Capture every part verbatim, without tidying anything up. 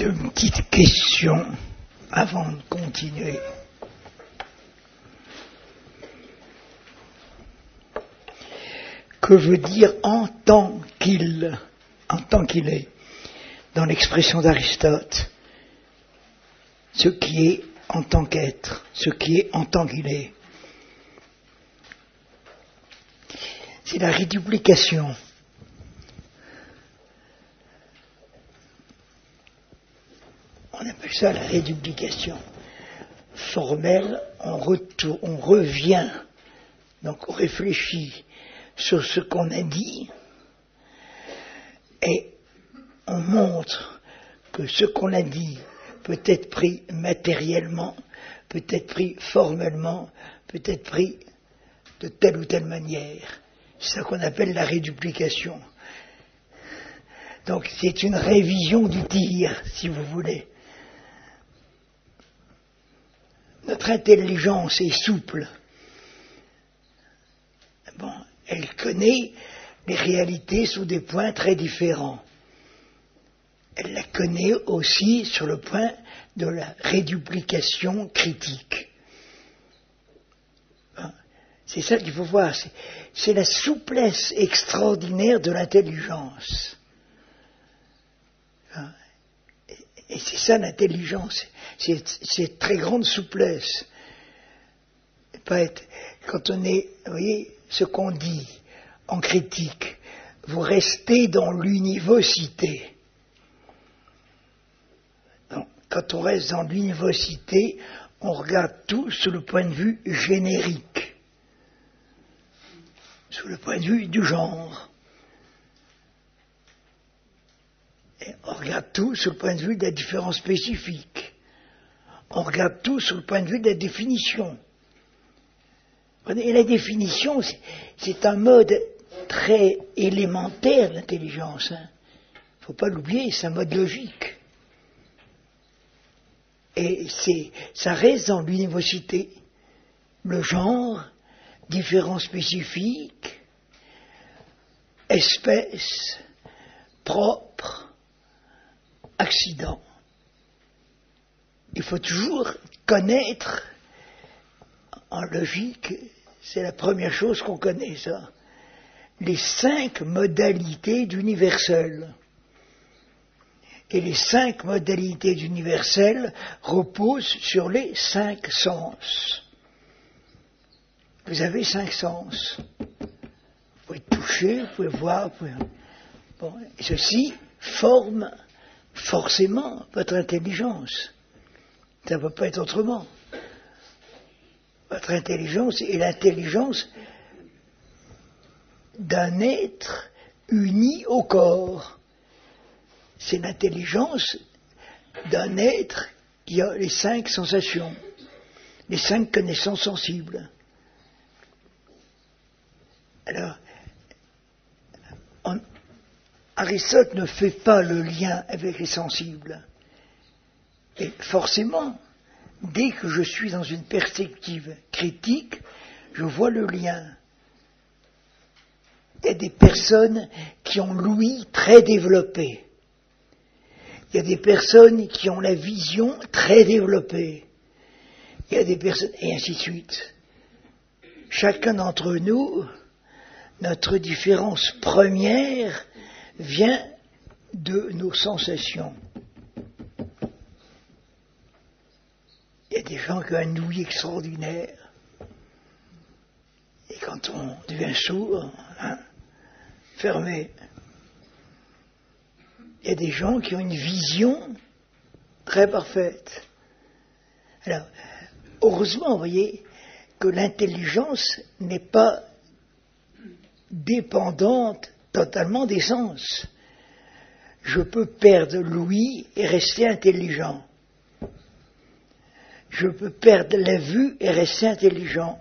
Deux petites questions avant de continuer. Que veut dire en tant qu'il, en tant qu'il est, dans l'expression d'Aristote, ce qui est en tant qu'être, ce qui est en tant qu'il est. C'est la réduplication. On appelle ça la réduplication. Formelle, on, retourne, on revient, donc on réfléchit sur ce qu'on a dit et on montre que ce qu'on a dit peut être pris matériellement, peut être pris formellement, peut être pris de telle ou telle manière. C'est ça qu'on appelle la réduplication. Donc c'est une révision du tir, si vous voulez. Notre intelligence est souple. Bon, elle connaît les réalités sous des points très différents. Elle la connaît aussi sur le point de la réduplication critique. C'est ça qu'il faut voir. C'est, c'est la souplesse extraordinaire de l'intelligence. Et c'est ça l'intelligence. C'est, c'est très grande souplesse. Pas être, quand on est, vous voyez, ce qu'on dit en critique, vous restez dans l'univocité. Donc, quand on reste dans l'univocité, on regarde tout sous le point de vue générique, sous le point de vue du genre. Et on regarde tout sous le point de vue de la différence spécifique. On regarde tout sous le point de vue de la définition. Et la définition, c'est, c'est un mode très élémentaire de l'intelligence. Il hein. ne faut pas l'oublier, c'est un mode logique. Et c'est, ça reste dans l'univocité. Le genre, différence spécifique, espèce, propre, accident. Il faut toujours connaître, en logique, c'est la première chose qu'on connaît, ça, les cinq modalités d'universel. Et les cinq modalités d'universel reposent sur les cinq sens. Vous avez cinq sens. Vous pouvez toucher, vous pouvez voir, vous pouvez... Bon, et ceci forme forcément votre intelligence. Ça ne peut pas être autrement. Votre intelligence est l'intelligence d'un être uni au corps. C'est l'intelligence d'un être qui a les cinq sensations, les cinq connaissances sensibles. Alors, on, Aristote ne fait pas le lien avec les sensibles. Et forcément, dès que je suis dans une perspective critique, je vois le lien. Il y a des personnes qui ont l'ouïe très développée. Il y a des personnes qui ont la vision très développée. Il y a des personnes, et ainsi de suite. Chacun d'entre nous, notre différence première vient de nos sensations. Il y a des gens qui ont un ouïe extraordinaire. Et quand on devient sourd, hein, fermé. Il y a des gens qui ont une vision très parfaite. Alors, heureusement, vous voyez, que l'intelligence n'est pas dépendante totalement des sens. Je peux perdre l'ouïe et rester intelligent. Je peux perdre la vue et rester intelligent.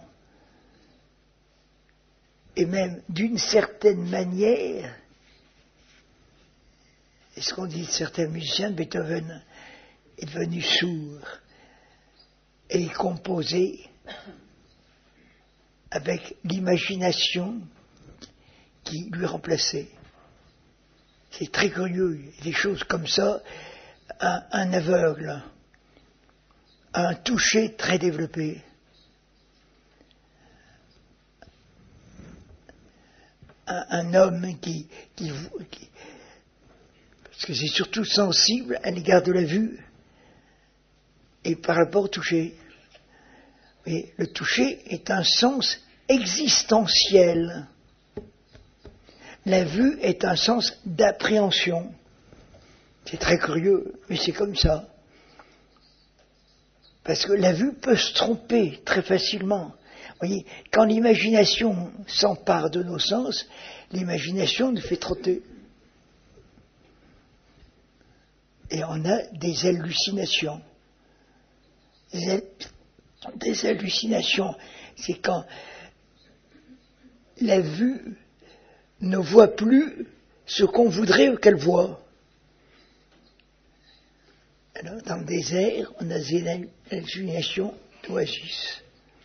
Et même, d'une certaine manière, et ce qu'on dit de certains musiciens, Beethoven est devenu sourd et il composait avec l'imagination qui lui remplaçait. C'est très curieux, il y a des choses comme ça un, un aveugle a un toucher très développé. Un, un homme qui, qui, qui... Parce que c'est surtout sensible à l'égard de la vue et par rapport au toucher. Et le toucher est un sens existentiel. La vue est un sens d'appréhension. C'est très curieux, mais c'est comme ça. Parce que la vue peut se tromper très facilement. Vous voyez, quand l'imagination s'empare de nos sens, l'imagination nous fait trotter. Et on a des hallucinations. Des, des hallucinations, c'est quand la vue ne voit plus ce qu'on voudrait qu'elle voie. Alors, dans le désert, on a des hallucinations d'oasis.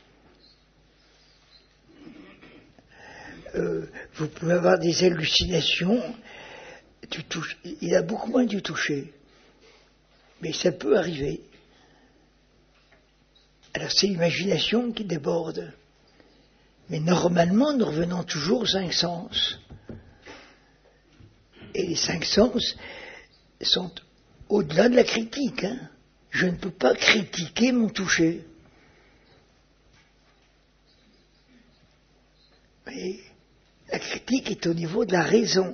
Euh, vous pouvez avoir des hallucinations du toucher. Il y a beaucoup moins du toucher. Mais ça peut arriver. Alors c'est l'imagination qui déborde. Mais normalement, nous revenons toujours aux cinq sens. Et les cinq sens sont au-delà de la critique. Hein. Je ne peux pas critiquer mon toucher. Mais la critique est au niveau de la raison.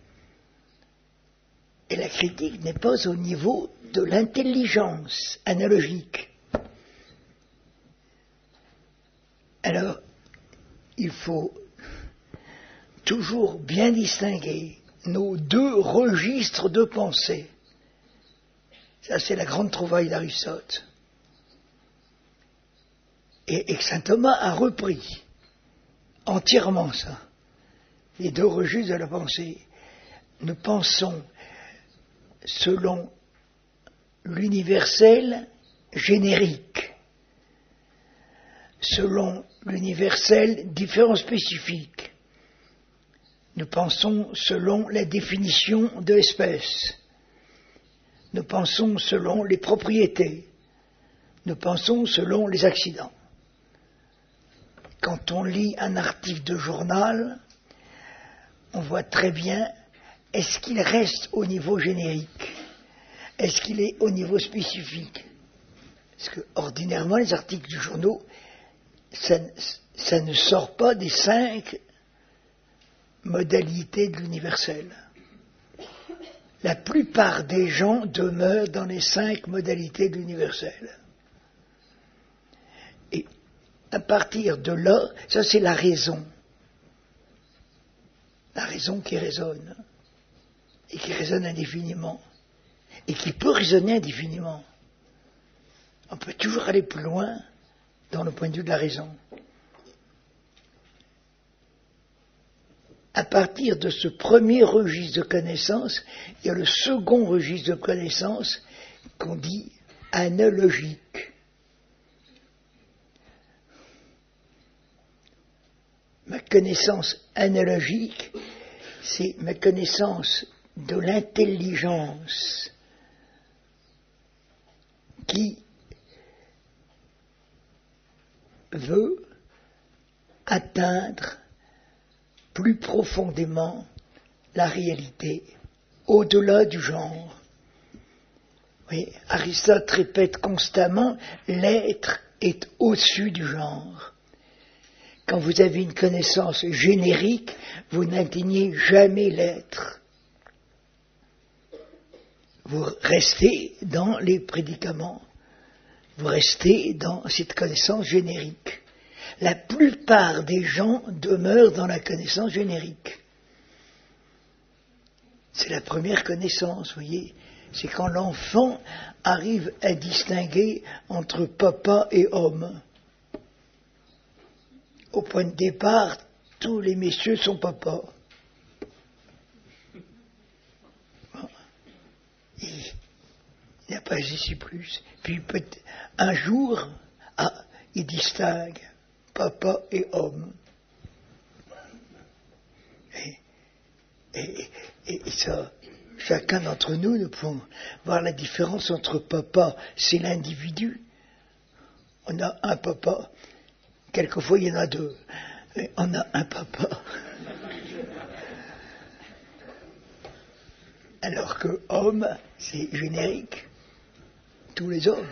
Et la critique n'est pas au niveau de l'intelligence analogique. Alors, il faut toujours bien distinguer nos deux registres de pensée. Ça, c'est la grande trouvaille d'Aristote. Et, et saint Thomas a repris entièrement ça. Les deux registres de la pensée. Nous pensons selon l'universel générique, selon l'universel différent spécifique. Nous pensons selon la définition de l'espèce. Nous pensons selon les propriétés. Nous pensons selon les accidents. Quand on lit un article de journal, on voit très bien, est-ce qu'il reste au niveau générique? Est-ce qu'il est au niveau spécifique? Parce que, ordinairement, les articles du journal, ça, ça ne sort pas des cinq modalités de l'universel. La plupart des gens demeurent dans les cinq modalités de l'universel. Et à partir de là, ça c'est la raison. La raison qui raisonne. Et qui raisonne indéfiniment. Et qui peut raisonner indéfiniment. On peut toujours aller plus loin dans le point de vue de la raison. À partir de ce premier registre de connaissance, il y a le second registre de connaissance qu'on dit analogique. Ma connaissance analogique, c'est ma connaissance de l'intelligence qui veut atteindre plus profondément la réalité, au-delà du genre. Oui, Aristote répète constamment, l'être est au-dessus du genre. Quand vous avez une connaissance générique, vous n'atteignez jamais l'être. Vous restez dans les prédicaments. Vous restez dans cette connaissance générique. La plupart des gens demeurent dans la connaissance générique. C'est la première connaissance, vous voyez. C'est quand l'enfant arrive à distinguer entre papa et homme. Au point de départ, tous les messieurs sont papa. Il n'y a pas ici plus. Puis un jour, ah, il distingue papa et homme. Et, et, et, et ça, chacun d'entre nous, nous pouvons voir la différence entre papa, c'est l'individu. On a un papa, quelquefois il y en a deux, mais on a un papa. Alors que homme, c'est générique, tous les hommes.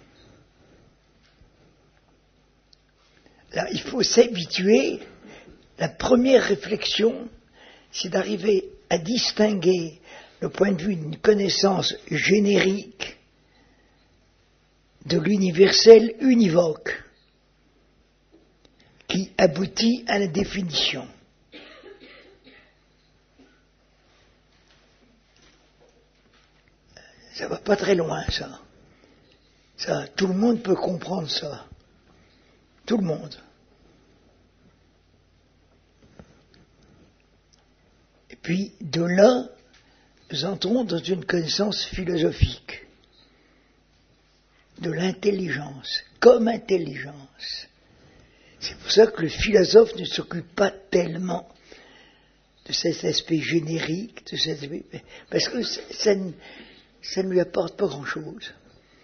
Là, il faut s'habituer. La première réflexion, c'est d'arriver à distinguer le point de vue d'une connaissance générique de l'universel univoque qui aboutit à la définition. Ça va pas très loin, ça. Ça, tout le monde peut comprendre ça. Tout le monde. Et puis, de là, nous entrons dans une connaissance philosophique de l'intelligence, comme intelligence. C'est pour ça que le philosophe ne s'occupe pas tellement de cet aspect générique, de cet aspect, parce que ça ne, ça ne lui apporte pas grand-chose.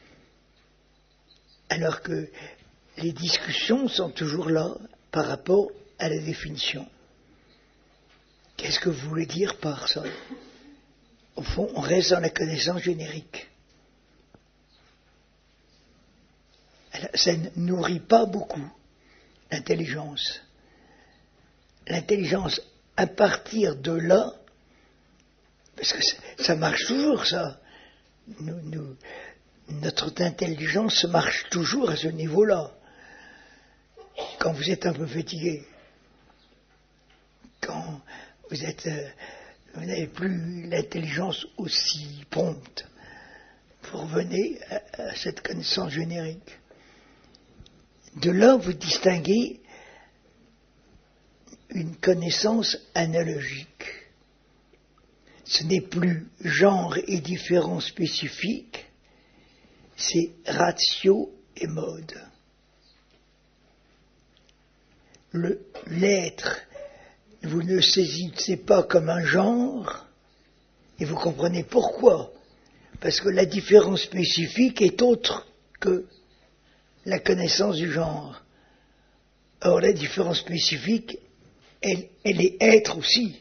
Alors que les discussions sont toujours là par rapport à la définition. Qu'est-ce que vous voulez dire par ça? Au fond, on reste dans la connaissance générique. Alors, ça ne nourrit pas beaucoup l'intelligence. L'intelligence, à partir de là, parce que ça marche toujours, ça. Nous, nous, notre intelligence marche toujours à ce niveau-là. Quand vous êtes un peu fatigué, quand vous êtes, euh, vous n'avez plus l'intelligence aussi prompte, vous revenez à, à cette connaissance générique. De là, vous distinguez une connaissance analogique. Ce n'est plus genre et différence spécifiques, c'est ratio et mode. Le, l'être, vous ne saisissez pas comme un genre, et vous comprenez pourquoi. Parce que la différence spécifique est autre que la connaissance du genre. Or, la différence spécifique, elle, elle est être aussi.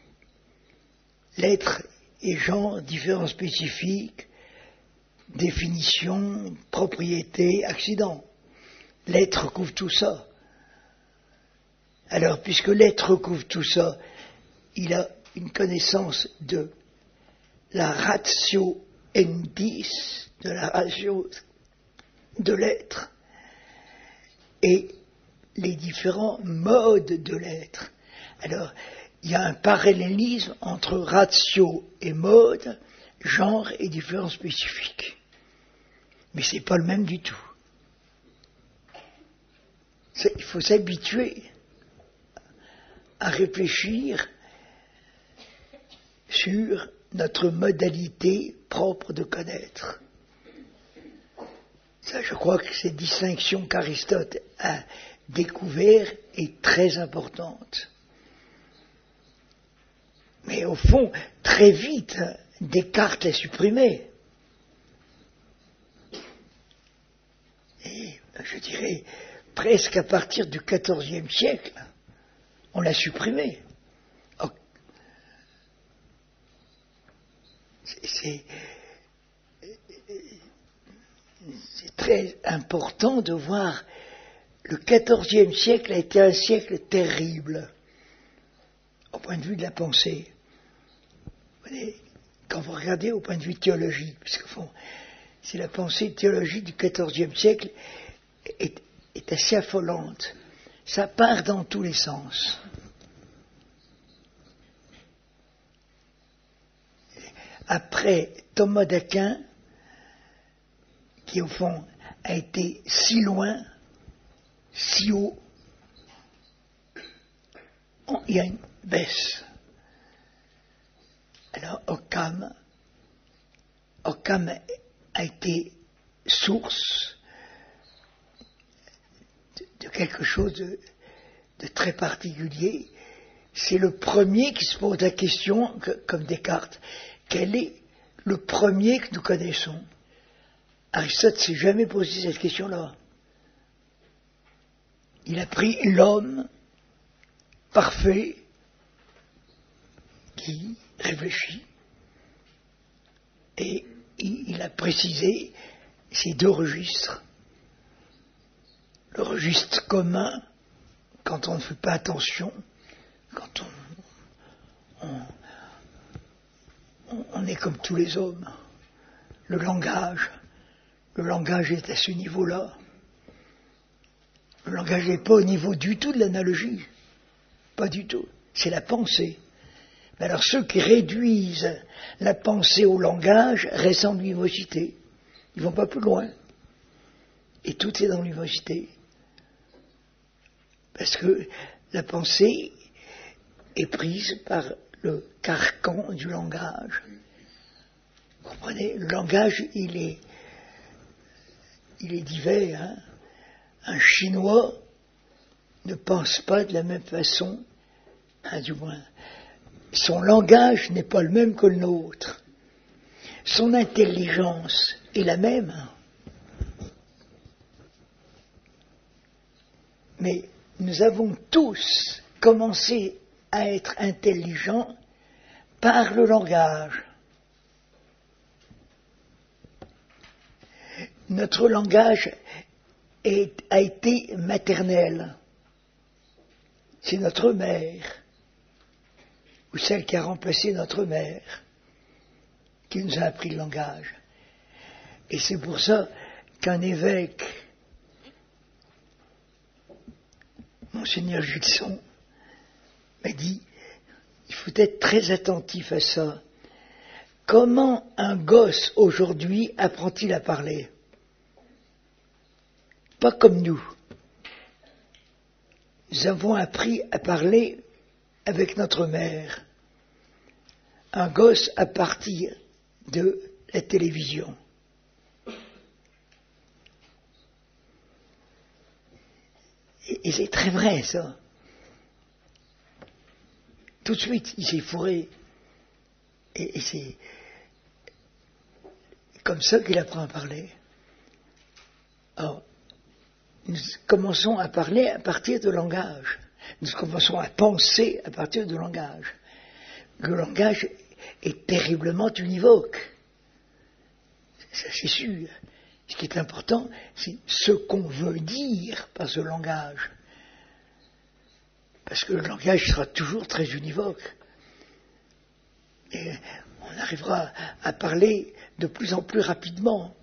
L'être est genre, différence spécifique, définition, propriété, accident. L'être couvre tout ça. Alors, puisque l'être couvre tout ça, il a une connaissance de la ratio endis, de la ratio de l'être, et les différents modes de l'être. Alors, il y a un parallélisme entre ratio et mode, genre et différence spécifique. Mais c'est pas le même du tout. C'est, il faut s'habituer à réfléchir sur notre modalité propre de connaître. Ça, je crois que cette distinction qu'Aristote a découverte est très importante. Mais au fond, très vite, Descartes l'a supprimé. Et je dirais, presque à partir du quatorzième siècle, on l'a supprimé. Oh. C'est, c'est, c'est très important de voir, le quatorzième siècle a été un siècle terrible au point de vue de la pensée. Vous voyez, quand vous regardez au point de vue théologique, parce que bon, c'est la pensée théologique du quatorzième siècle est, est assez affolante. Ça part dans tous les sens. Après Thomas d'Aquin, qui au fond a été si loin, si haut, il y a une baisse. Alors Occam, Occam a été source de, de quelque chose de, de très particulier. C'est le premier qui se pose la question, que, comme Descartes, quel est le premier que nous connaissons? Aristote ne s'est jamais posé cette question-là. Il a pris l'homme parfait qui réfléchit et il a précisé ces deux registres. Le registre commun, quand on ne fait pas attention, quand on, on, on est comme tous les hommes. Le langage, le langage est à ce niveau-là. Le langage n'est pas au niveau du tout de l'analogie. Pas du tout. C'est la pensée. Mais alors ceux qui réduisent la pensée au langage restent en l'univocité. Ils ne vont pas plus loin. Et tout est dans l'univocité. Parce que la pensée est prise par le carcan du langage. Vous comprenez? Le langage, il est, il est divers. Hein? Un Chinois ne pense pas de la même façon, hein, du moins. Son langage n'est pas le même que le nôtre. Son intelligence est la même. Mais nous avons tous commencé à être intelligents par le langage. Notre langage est, a été maternel. C'est notre mère, ou celle qui a remplacé notre mère, qui nous a appris le langage. Et c'est pour ça qu'un évêque, Monseigneur Gilson, m'a dit, il faut être très attentif à ça. Comment un gosse aujourd'hui apprend-il à parler? Pas comme nous. Nous avons appris à parler avec notre mère. Un gosse à partir de la télévision. Et, et c'est très vrai, ça. Tout de suite, il s'est fourré. Et, et c'est comme ça qu'il apprend à parler. Alors, nous commençons à parler à partir de langage. Nous commençons à penser à partir du langage. Le langage est terriblement univoque. Ça, c'est sûr. Ce qui est important, c'est ce qu'on veut dire par ce langage. Parce que le langage sera toujours très univoque. Et on arrivera à parler de plus en plus rapidement.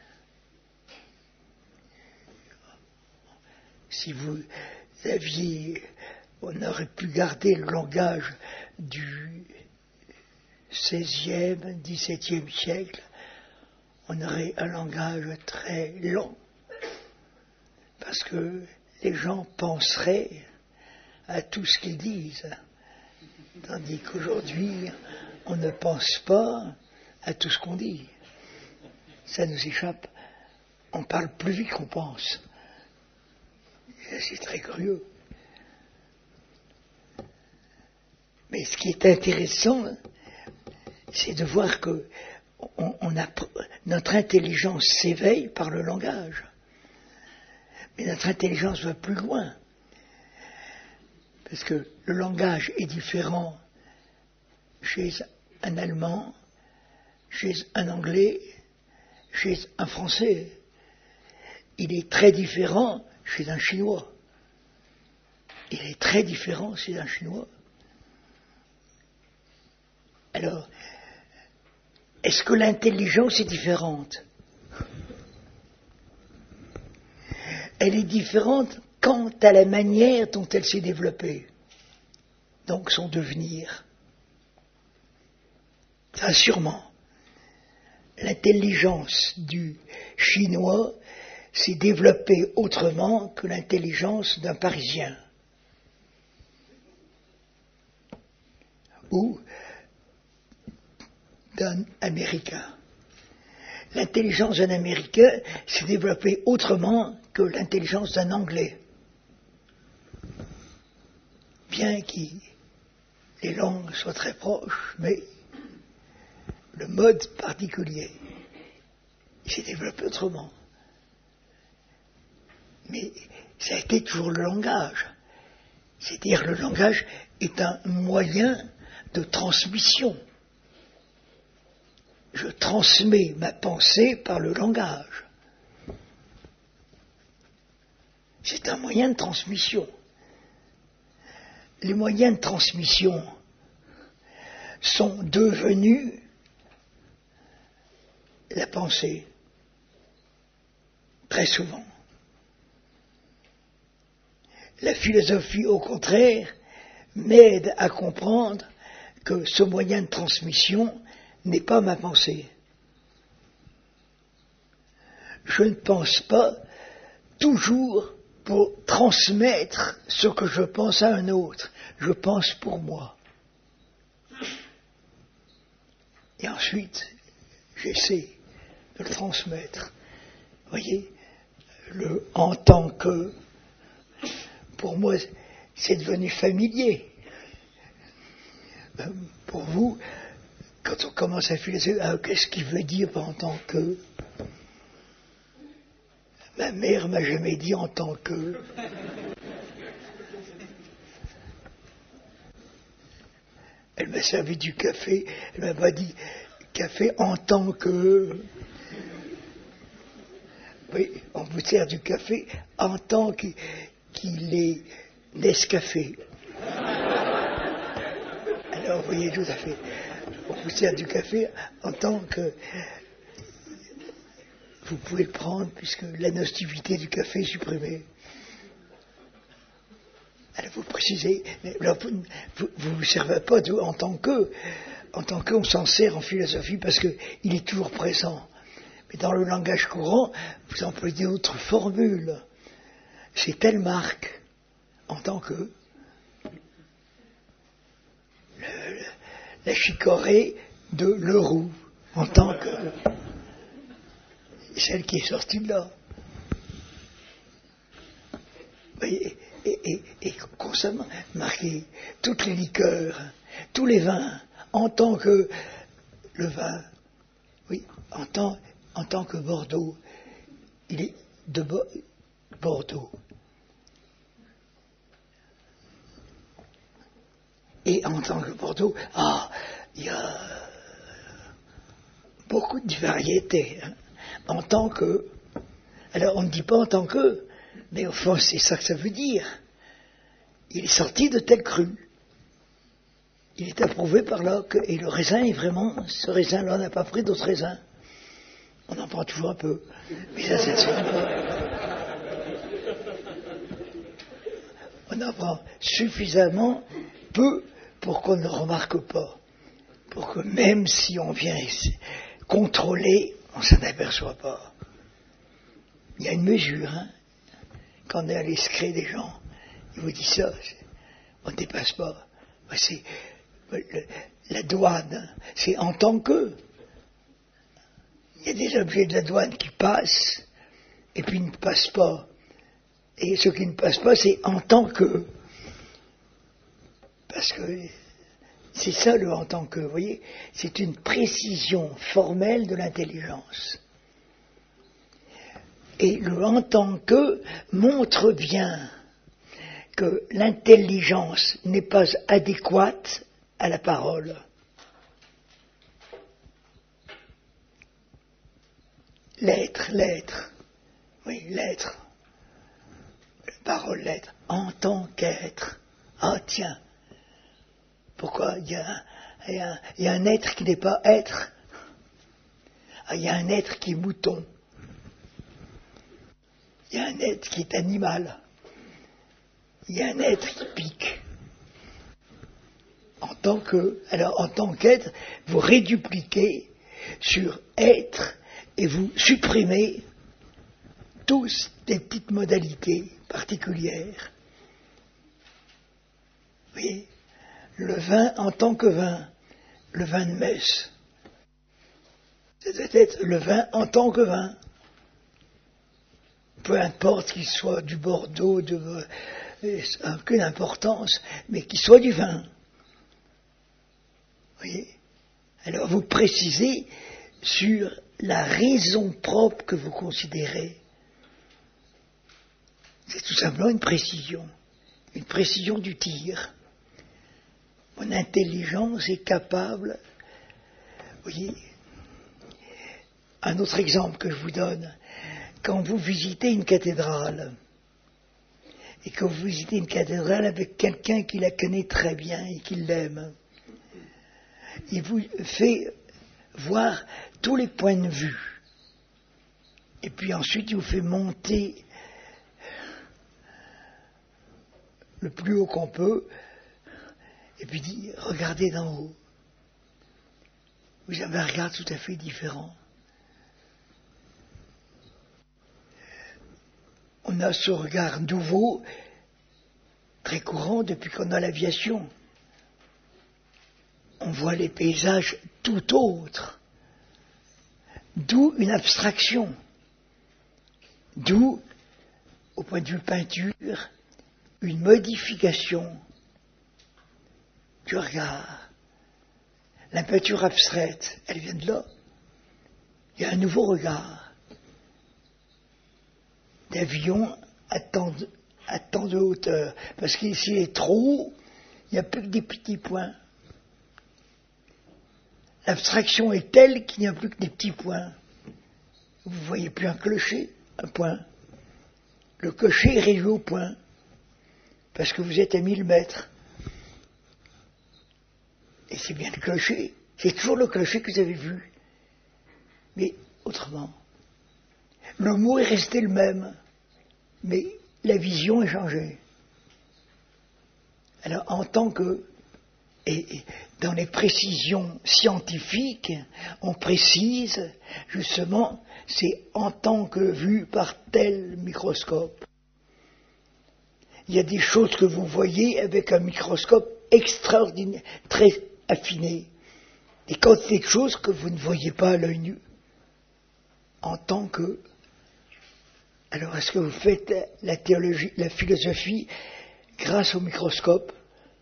Si vous aviez, on aurait pu garder le langage du seizième, dix-septième siècle, on aurait un langage très lent, parce que les gens penseraient à tout ce qu'ils disent, tandis qu'aujourd'hui, on ne pense pas à tout ce qu'on dit. Ça nous échappe. On parle plus vite qu'on pense. C'est très curieux. Mais ce qui est intéressant, c'est de voir que on, on a, notre intelligence s'éveille par le langage. Mais notre intelligence va plus loin. Parce que le langage est différent chez un Allemand, chez un Anglais, chez un Français. Il est très différent chez un Chinois. Il est très différent chez un Chinois. Alors, est-ce que l'intelligence est différente? Elle est différente quant à la manière dont elle s'est développée, donc son devenir. Ça, sûrement. L'intelligence du Chinois s'est développée autrement que l'intelligence d'un Parisien ou d'un Américain. L'intelligence d'un Américain s'est développée autrement que l'intelligence d'un Anglais. Bien que les langues soient très proches, mais le mode particulier. Il s'est développé autrement. Mais ça a été toujours le langage. C'est-à-dire le langage est un moyen de transmission. Je transmets ma pensée par le langage. C'est un moyen de transmission. Les moyens de transmission sont devenus la pensée, très souvent. La philosophie, au contraire, m'aide à comprendre que ce moyen de transmission n'est pas ma pensée. Je ne pense pas toujours pour transmettre ce que je pense à un autre. Je pense pour moi. Et ensuite, j'essaie de le transmettre. Vous voyez, le en tant que, pour moi, c'est devenu familier. Euh, pour vous, quand on commence à philosopher, ah, qu'est-ce qu'il veut dire en tant que? Ma mère m'a jamais dit en tant que. Elle m'a servi du café, elle m'a pas dit café en tant que. Oui, on vous sert du café en tant qu'il qu'il est Nescafé. Alors, vous voyez, tout à fait. On vous sert du café en tant que. Vous pouvez le prendre puisque la nocivité du café est supprimée. Alors vous précisez, mais alors vous ne vous servez pas de, en tant que, en tant que, on s'en sert en philosophie parce qu'il est toujours présent. Mais dans le langage courant, vous employez d'autres formules. C'est telle marque, en tant que, le, le, la chicorée de Leroux, en tant que, celle qui est sortie de là. Et, et, et, et constamment marqué toutes les liqueurs, tous les vins, en tant que le vin, oui, en tant, en tant que Bordeaux, il est de Bo- Bordeaux. Et en tant que Bordeaux, ah, il y a beaucoup de variétés. Hein. En tant que, alors on ne dit pas en tant que, mais au fond c'est ça que ça veut dire. Il est sorti de tel cru. Il est approuvé par là, que, et le raisin est vraiment, ce raisin-là n'a pas pris d'autres raisins. On en prend toujours un peu, mais ça c'est pas. On en prend suffisamment peu pour qu'on ne remarque pas, pour que même si on vient contrôler, on ne s'en aperçoit pas. Il y a une mesure, hein. Quand on est à l'escret des gens, ils vous disent ça, on ne dépasse pas. C'est, le, la douane, c'est en tant que. Il y a des objets de la douane qui passent, et puis ne passent pas. Et ce qui ne passe pas, c'est en tant que. Parce que c'est ça le en tant que, vous voyez, c'est une précision formelle de l'intelligence. Et le en tant que montre bien que l'intelligence n'est pas adéquate à la parole. L'être, l'être, oui, l'être, la parole, l'être, en tant qu'être. Ah tiens, pourquoi il y a, il y a, il y a un être qui n'est pas être. Ah, il y a un être qui est mouton. Il y a un être qui est animal. Il y a un être qui pique. En tant que, alors en tant qu'être, vous rédupliquez sur être et vous supprimez tous des petites modalités particulières. Vous voyez, le vin en tant que vin, le vin de messe, ça doit être le vin en tant que vin. Peu importe qu'il soit du Bordeaux, de, euh, aucune importance, mais qu'il soit du vin. Vous voyez ? Alors vous précisez sur la raison propre que vous considérez. C'est tout simplement une précision, une précision du tir. Mon intelligence est capable, vous voyez, un autre exemple que je vous donne, quand vous visitez une cathédrale, et que vous visitez une cathédrale avec quelqu'un qui la connaît très bien et qui l'aime, il vous fait voir tous les points de vue. Et puis ensuite, il vous fait monter le plus haut qu'on peut, et puis dit, regardez d'en haut. Vous avez un regard tout à fait différent. On a ce regard nouveau, très courant depuis qu'on a l'aviation. On voit les paysages tout autres. D'où une abstraction. D'où, au point de vue peinture, une modification du regard. La peinture abstraite, elle vient de là. Il y a un nouveau regard. D'avion à tant de, à tant de hauteur. Parce que s'il est trop haut, il n'y a plus que des petits points. L'abstraction est telle qu'il n'y a plus que des petits points. Vous ne voyez plus un clocher, un point. Le clocher est réduit au point. Parce que vous êtes à mille mètres. Et c'est bien le clocher. C'est toujours le clocher que vous avez vu. Mais autrement. Le mot est resté le même, mais la vision est changée. Alors, en tant que, et, et dans les précisions scientifiques, on précise, justement, c'est en tant que vu par tel microscope. Il y a des choses que vous voyez avec un microscope extraordinaire, très affiné. Et quantités de choses que vous ne voyez pas à l'œil nu. En tant que... Alors, est-ce que vous faites la théologie, la philosophie grâce au microscope?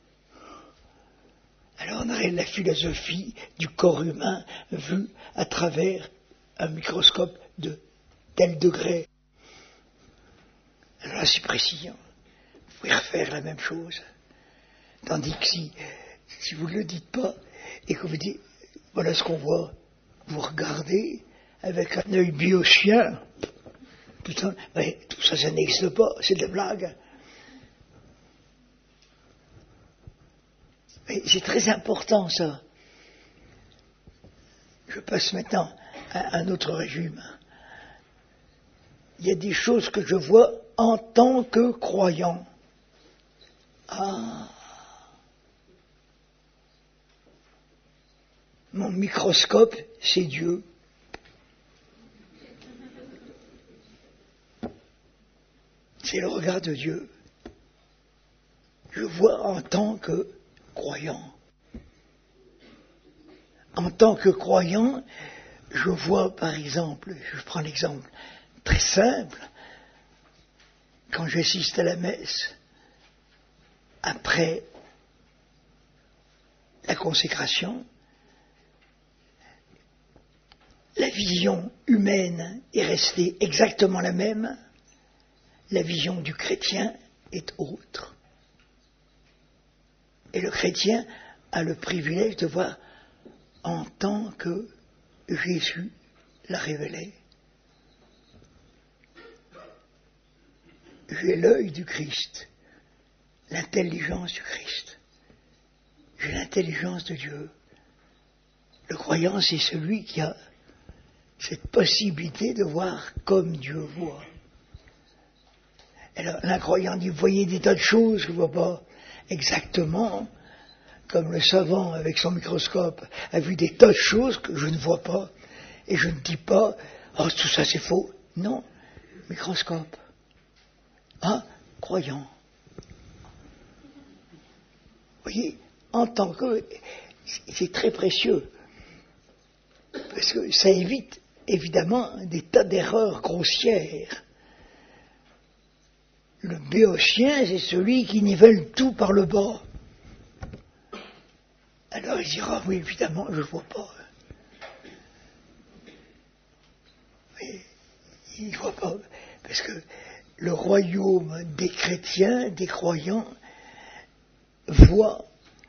Alors, on aurait la philosophie du corps humain vu à travers un microscope de tel degré. Alors là, c'est précis. Hein. Vous pouvez refaire la même chose. Tandis que si, si vous ne le dites pas et que vous dites, voilà ce qu'on voit, vous regardez avec un œil biocien. Putain, mais tout ça, ça n'existe pas, c'est de la blague. Mais c'est très important, ça. Je passe maintenant à un autre régime. Il y a des choses que je vois en tant que croyant. Ah. Mon microscope, c'est Dieu. C'est le regard de Dieu. Je vois en tant que croyant. En tant que croyant, je vois par exemple, je prends l'exemple très simple, quand j'assiste à la messe, après la consécration, la vision humaine est restée exactement la même, la vision du chrétien est autre. Et le chrétien a le privilège de voir en tant que Jésus l'a révélé. J'ai l'œil du Christ, l'intelligence du Christ. J'ai l'intelligence de Dieu. Le croyant, c'est celui qui a cette possibilité de voir comme Dieu voit. Alors, l'incroyant dit, vous voyez des tas de choses, je ne vois pas exactement, comme le savant avec son microscope a vu des tas de choses que je ne vois pas, et je ne dis pas, oh, tout ça c'est faux. Non, microscope. Ah, croyant. Vous voyez, en tant que... c'est très précieux, parce que ça évite évidemment des tas d'erreurs grossières. Le béotien, c'est celui qui nivelle tout par le bas. Alors il dira, oui, évidemment, je ne vois pas. Mais il ne voit pas, parce que le royaume des chrétiens, des croyants, voit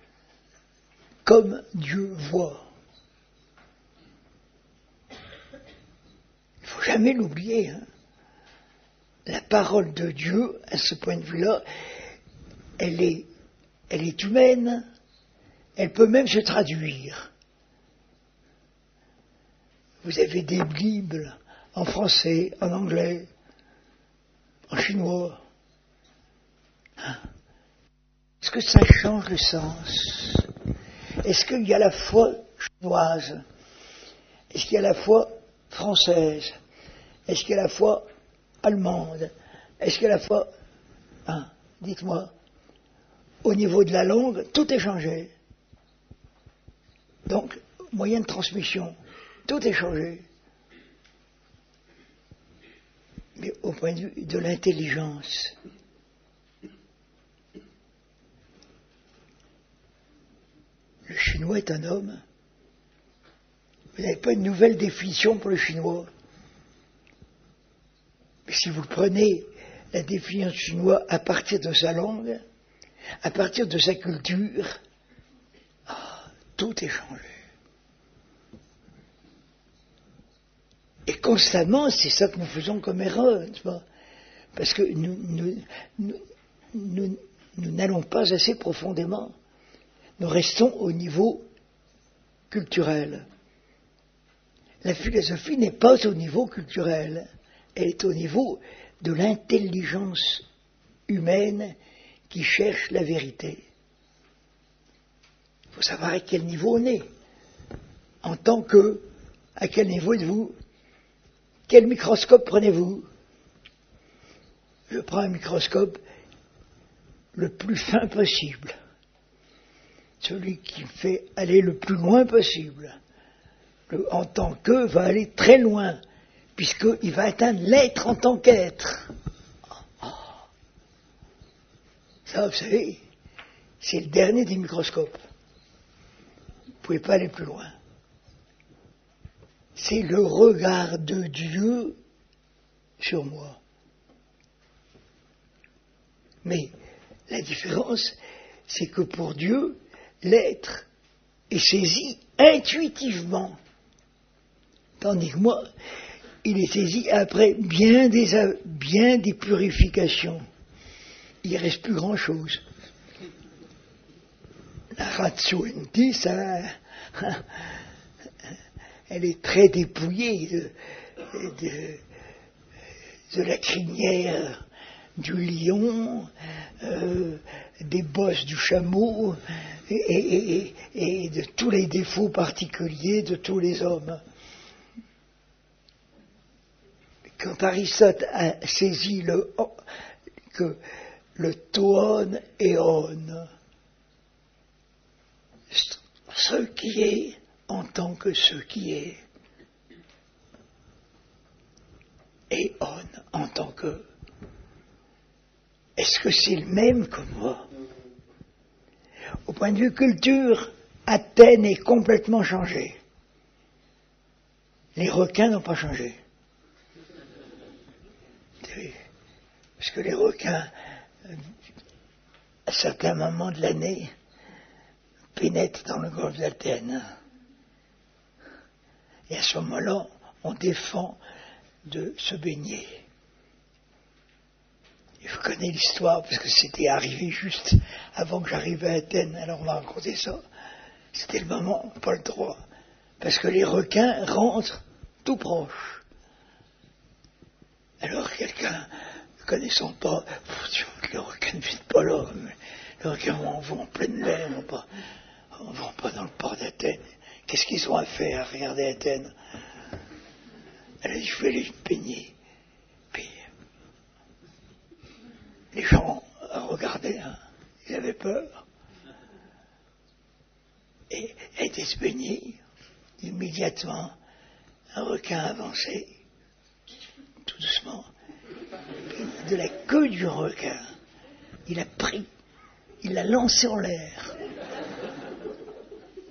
comme Dieu voit. Il ne faut jamais l'oublier. Hein. La parole de Dieu, à ce point de vue-là, elle est, elle est humaine, elle peut même se traduire. Vous avez des Bibles en français, en anglais, en chinois. Hein? Est-ce que ça change le sens? Est-ce qu'il y a la foi chinoise? Est-ce qu'il y a la foi française? Est-ce qu'il y a la foi allemande? Est-ce qu'il y a la foi... Hein, dites-moi. Au niveau de la langue, tout est changé. Donc, moyen de transmission, tout est changé. Mais au point de vue de l'intelligence, le chinois est un homme. Vous n'avez pas une nouvelle définition pour le chinois. Mais si vous prenez la définition du chinois à partir de sa langue, à partir de sa culture, ah, tout est changé. Et constamment, c'est ça que nous faisons comme erreur, n'est-ce pas? Parce que nous, nous, nous, nous, nous n'allons pas assez profondément. Nous restons au niveau culturel. La philosophie n'est pas au niveau culturel, elle est au niveau de l'intelligence humaine qui cherche la vérité. Il faut savoir à quel niveau on est. En tant que, à quel niveau êtes-vous? Quel microscope prenez-vous? Je prends un microscope le plus fin possible. Celui qui fait aller le plus loin possible. Le, en tant que va aller très loin, puisqu'il va atteindre l'être en tant qu'être. Ça, vous savez, c'est le dernier des microscopes. Vous ne pouvez pas aller plus loin. C'est le regard de Dieu sur moi. Mais la différence, c'est que pour Dieu, l'être est saisi intuitivement. Tandis que moi, il est saisi après bien des, bien des purifications. Il ne reste plus grand-chose. La ratio enti, ça, elle est très dépouillée de, de, de la crinière du lion, euh, des bosses du chameau et, et, et, et de tous les défauts particuliers de tous les hommes. Quand Aristote a saisi le, que le toon éon, ce qui est en tant que ce qui est, et on en tant que, est-ce que c'est le même que moi? Au point de vue culture, Athènes est complètement changée. Les requins n'ont pas changé. Parce que les requins, à certains moments de l'année, pénètrent dans le golfe d'Athènes. Et à ce moment-là, on défend de se baigner. Et je connais l'histoire, parce que c'était arrivé juste avant que j'arrive à Athènes, alors on m'a raconté ça. C'était le moment, pas le droit. Parce que les requins rentrent tout proche. Alors quelqu'un, ne connaissant pas, les requins ne viennent pas là, mais les requins vont, vont en pleine mer, on ne va pas dans le port d'Athènes. Qu'est-ce qu'ils ont à faire, à regarder Athènes? Elle a dit, je vais aller me baigner. Puis, les gens regardaient, hein, ils avaient peur. Et elle était se baigner, immédiatement, un requin avançait, tout doucement, de la queue du requin, il a pris, il l'a lancé en l'air.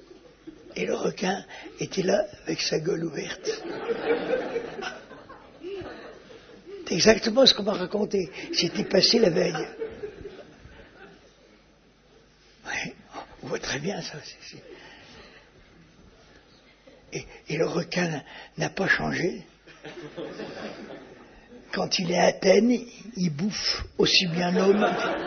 et le requin était là avec sa gueule ouverte. C'est exactement ce qu'on m'a raconté. C'était passé la veille. Ouais, on voit très bien ça. C'est, c'est... Et, et le requin n'a pas changé. Quand il est à Athènes, il bouffe aussi bien l'homme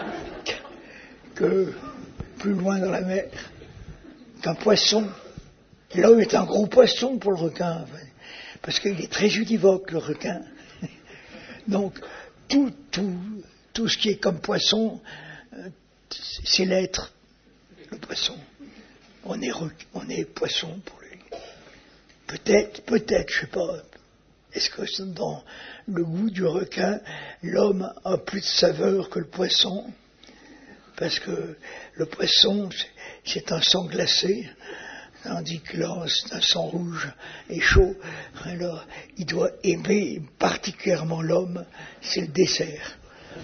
que plus loin dans la mer, qu'un poisson. L'homme est un gros poisson pour le requin, parce qu'il est très univoque, le requin. Donc, tout, tout, tout ce qui est comme poisson, c'est l'être, le poisson. On est, on est poisson pour lui. Peut-être, peut-être, je ne sais pas. Est-ce que dans le goût du requin, l'homme a plus de saveur que le poisson? Parce que le poisson, c'est un sang glacé, tandis que là, c'est un sang rouge et chaud. Alors, il doit aimer particulièrement l'homme, c'est le dessert.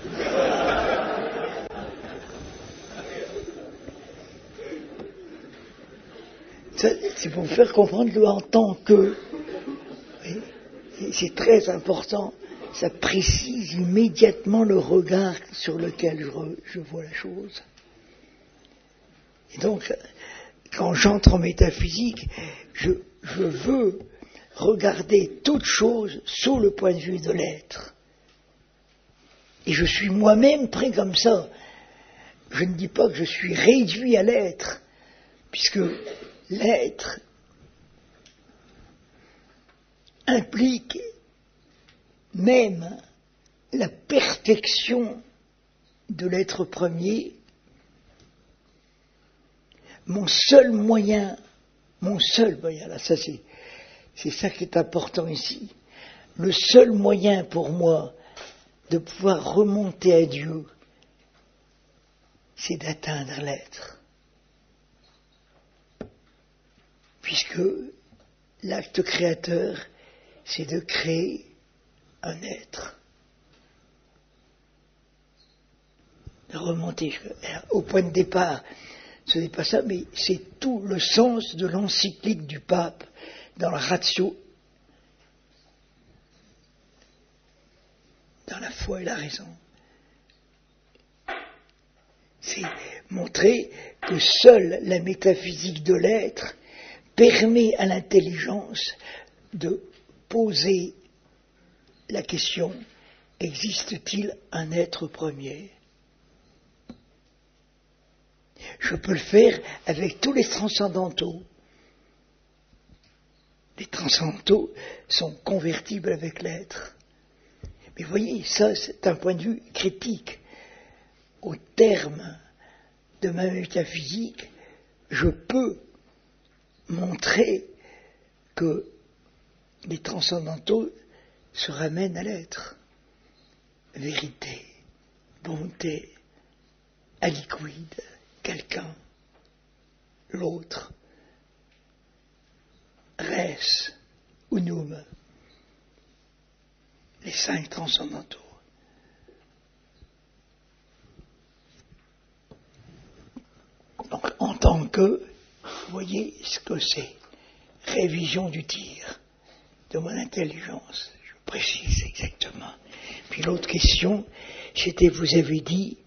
Ça, c'est pour vous faire comprendre qu'en tant que... C'est très important, ça précise immédiatement le regard sur lequel je, re, je vois la chose. Et donc, quand j'entre en métaphysique, je, je veux regarder toute chose sous le point de vue de l'être. Et je suis moi-même pris comme ça. Je ne dis pas que je suis réduit à l'être, puisque l'être implique même la perfection de l'être premier. Mon seul moyen, mon seul moyen, là, ça c'est, c'est ça qui est important ici, le seul moyen pour moi de pouvoir remonter à Dieu, c'est d'atteindre l'être. Puisque l'acte créateur, c'est de créer un être. De remonter au point de départ. Ce n'est pas ça, mais c'est tout le sens de l'encyclique du pape dans la ratio, dans la foi et la raison. C'est montrer que seule la métaphysique de l'être permet à l'intelligence de poser la question, existe-t-il un être premier? Je peux le faire avec tous les transcendantaux. Les transcendantaux sont convertibles avec l'être. Mais vous voyez, ça c'est un point de vue critique. Au terme de ma métaphysique, je peux montrer que les transcendantaux se ramènent à l'être. Vérité, bonté, aliquid, quelqu'un, l'autre, res, unum, les cinq transcendantaux. Donc, en tant que, vous voyez ce que c'est, révision du tir de mon intelligence, je précise exactement. Puis l'autre question, c'était, vous avez dit,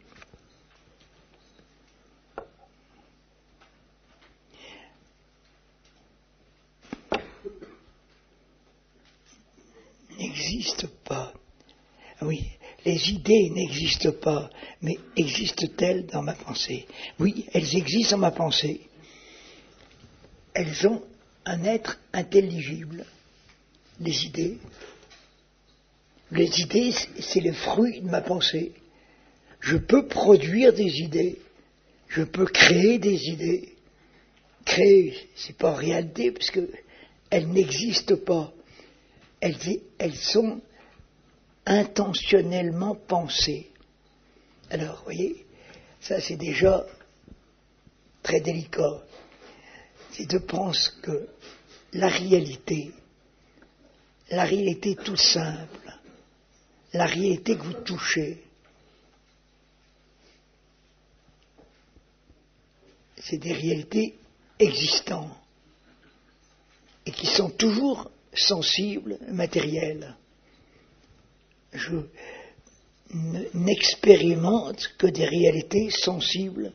n'existe pas. Oui, les idées n'existent pas, mais existent-elles dans ma pensée? Oui, elles existent dans ma pensée. Elles ont un être intelligible. Les idées. Les idées, c'est le fruit de ma pensée. Je peux produire des idées. Je peux créer des idées. Créer, c'est pas en réalité, parce que elles n'existent pas. Elles, elles sont intentionnellement pensées. Alors, vous voyez, ça c'est déjà très délicat. C'est de penser que la réalité, la réalité toute simple, la réalité que vous touchez, c'est des réalités existantes. et qui sont toujours sensibles, matériels. Je n'expérimente que des réalités sensibles,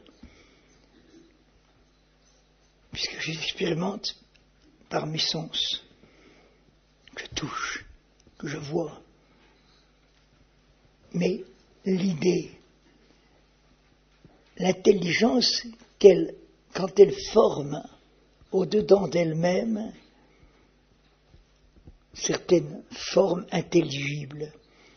puisque je les expérimente par mes sens, que je touche, que je vois. Mais l'idée, l'intelligence, qu'elle, quand elle forme au-dedans d'elle-même certaines formes intelligibles,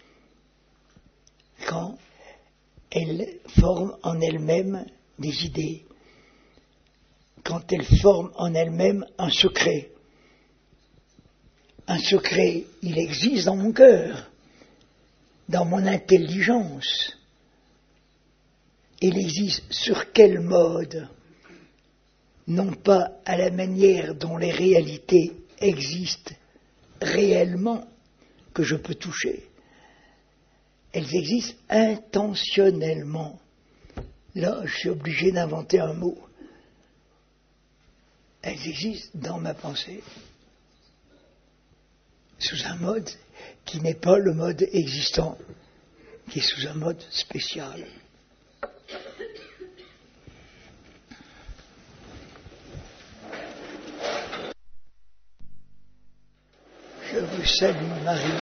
quand elle forme en elle-même des idées, quand elle forme en elle-même un secret. Un secret, il existe dans mon cœur, dans mon intelligence. Il existe sur quel mode? Non pas à la manière dont les réalités existent réellement, que je peux toucher. Elles existent intentionnellement. Là, je suis obligé d'inventer un mot. Elles existent dans ma pensée, sous un mode qui n'est pas le mode existant, qui est sous un mode spécial. Je vous salue, Marie.